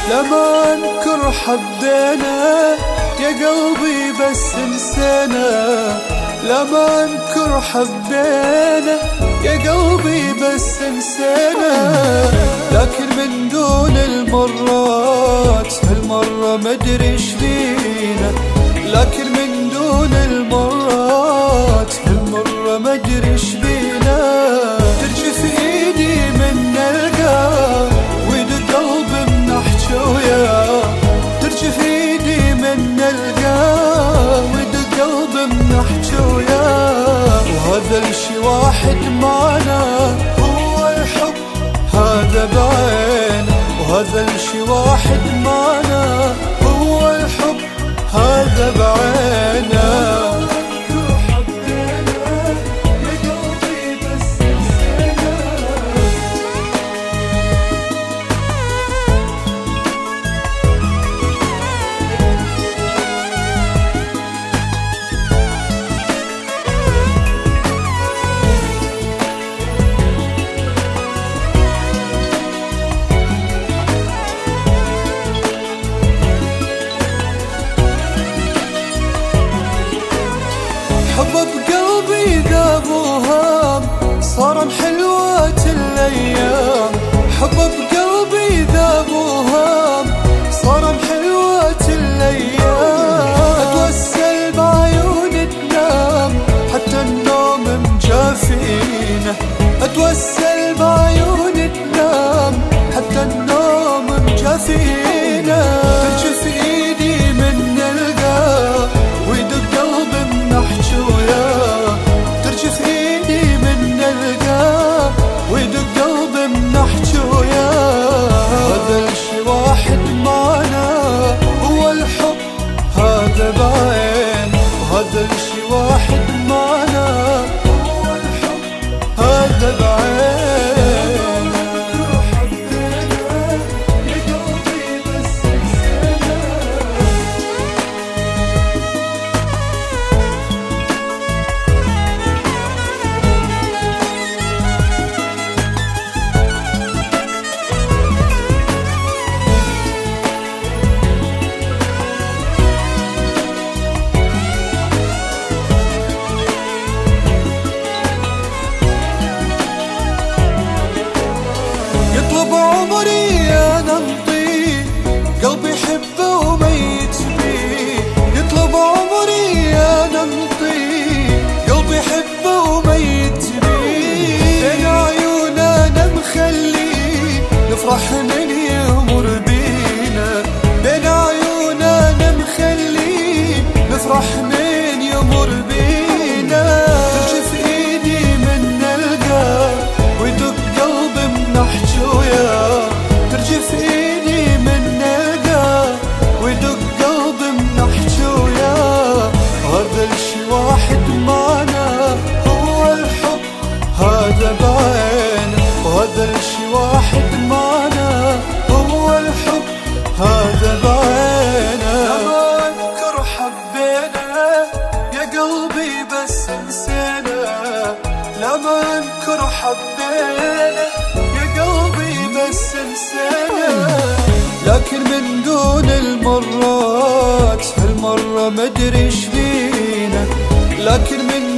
لما نكر حبينا يا قلبي بس نسينا. لما نكر حبينا يا قلبي بس نسينا. لكن من دون المرات هالمرة مدري ايش فينا. لكن من دون المرات هالمرة مدري ايش فينا. ترجف ايدي من القلب ويدق قلبي من احكي وياه. ترجف ايدي من القلب ويدق قلبي من احكي وياه. وهذا الشي واحد معنا هو الحب هذا بعين. وهذا الشي واحد معنا هو الحب هذا بعينه. حب بقلبي ذاب وهام صار حلوة الأيام. حب بقلبي ذاب وهام صار حلوة الأيام. أتوسل بعيون تنام حتى النوم مجافينا. أتوسل بعيون تنام حتى النوم مجافينا. ترجف إيدي من القلب ويدق قلبي من احكي وياه. ترجف ايدي من القلب ويدق قلبي من احكي وياه. هذا الشي واحد معنا هو الحب هذا بعين. وهذا الشي واحد معنا هو الحب هذا بعين. يطلب عمري أنا انطيه قلبي يحبه وميت بيه. يطلب عمري أنا انطيه قلبي يحبه وميت بيه. بين عيوننا مخليه نفرح من يمر بينا. بين عيوننا مخليه نفرح من يمر بينا. ترجف ايدي من القلب ويدق قلبي من احكي وياه. ترجف ايدي من القلب ويدق قلبي من احكي وياه. هذا الشي واحد معنا هو الحب هذا بعين. وهذا الشي واحد معنا هو الحب هذا بعينه. لما نكر حبينا يا قلبي بس نسينا. لما نكر حبينا يا قلبي بس نسينا. لكن من دون المرات هالمرة مدري ايش فينا. لكن من